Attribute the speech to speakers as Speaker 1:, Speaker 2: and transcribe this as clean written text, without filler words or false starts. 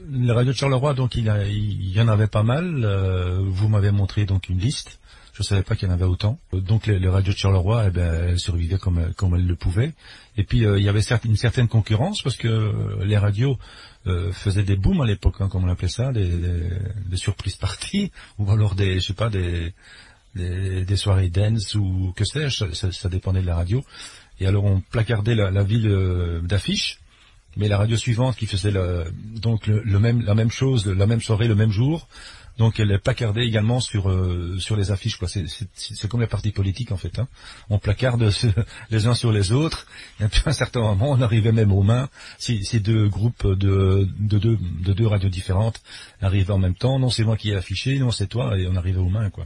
Speaker 1: les radios de Charleroi, donc il y en avait pas mal. Vous m'avez montré donc une liste. Je savais pas qu'il y en avait autant. Donc les radios de Charleroi, eh ben, elles survivaient comme elles le pouvaient. Et puis il y avait une certaine concurrence parce que les radios faisaient des booms à l'époque, hein, comme on appelait ça, des surprises parties, ou alors des soirées dance ou que sais-je. Ça dépendait de la radio. Et alors on placardait la ville d'affiches. Mais la radio suivante qui faisait la même chose, la même soirée, le même jour, donc elle est placardée également sur les affiches, quoi. C'est comme les partis politiques en fait, hein. On placarde les uns sur les autres. Et puis à un certain moment, on arrivait même aux mains. Si deux groupes de deux radios différentes arrivaient en même temps, non c'est moi qui ai affiché, non c'est toi, et on arrivait aux mains, quoi.